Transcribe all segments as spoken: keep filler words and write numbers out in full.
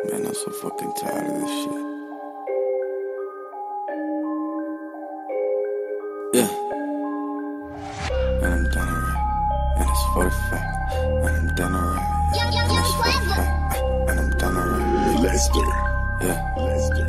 Man, I'm so fucking tired of this shit. Yeah. And I'm done already. And it's forty-five. And I'm done already. Yeah. And it's forty-five. And I'm done already. Lester. Yeah. Lester.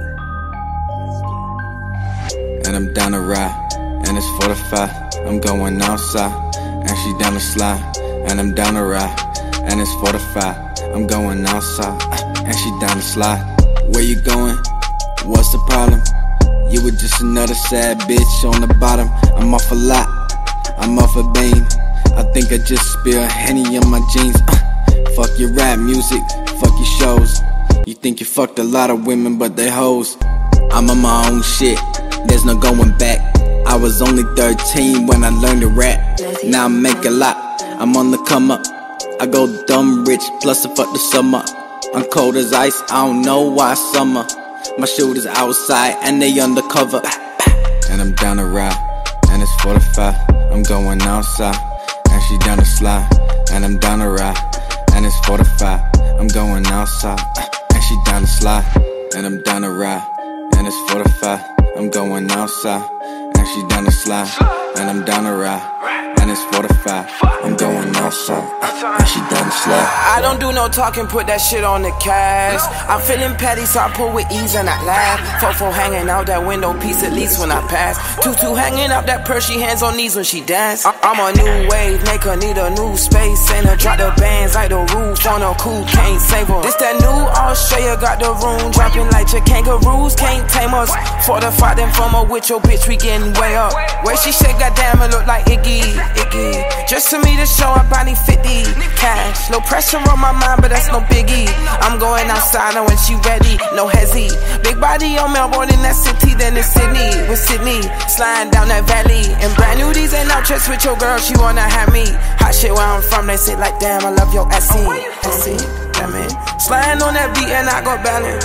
And I'm down to ride, and it's forty-five. I'm going outside, and she down to slide. And I'm down to ride, and it's forty-five. I'm going outside, and she down to slide. Where you going? What's the problem? You were just another sad bitch on the bottom. I'm off a lot, I'm off a beam. I think I just spilled Henny on my jeans. uh, Fuck your rap music, fuck your shows. You think you fucked a lot of women, but they hoes. I'm on my own shit, there's no going back. I was only thirteen when I learned to rap. Now I make a lot, I'm on the come up. I go dumb rich, plus I fuck the summer. I'm cold as ice, I don't know why it's summer. My shooters outside and they undercover. And I'm down to ride, and it's forty-five. I'm going outside, and she down to slide. And I'm down to ride, and it's forty-five. I'm going outside, and she down to slide. And I'm down to ride, and it's forty-five. I'm going outside, and she down to slide. And I'm down to ride, and it's forty-five. I'm going outside, and she down to slide. I don't do no talking, put that shit on the cash. I'm feeling petty, so I pull with ease and I laugh. Fofo hanging out that window piece at least when I pass. Tutu hanging up that purse, she hands on knees when she dance. I'm a new wave, make her need a new space. And her drop the bands like the roof on a cool, can't save her. This that new Australia, got the room dropping like your kangaroos, can't tame us. Fortified them from her with your bitch, we getting way up. Where she shake, goddamn, it look like Iggy, Iggy. Just to me to show up, I need fifty cash. No pressure on my mind, but that's no biggie. I'm going outside now when she ready, no hezzy. Big body on Melbourne in that city, then it's Sydney. With Sydney, sliding down that valley. And brand new D's ain't out trips with your girl, she wanna have me. Hot shit where I'm from, they say like, damn, I love your Essie, Essie, damn it. Sliding on that beat and I got balance.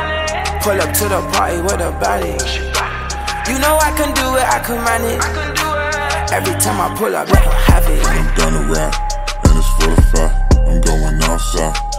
Pull up to the party with a body. You know I can do it, I can manage. Every time I pull up, let her have it. I'm down to ride, and it's forty-five. I'm going outside,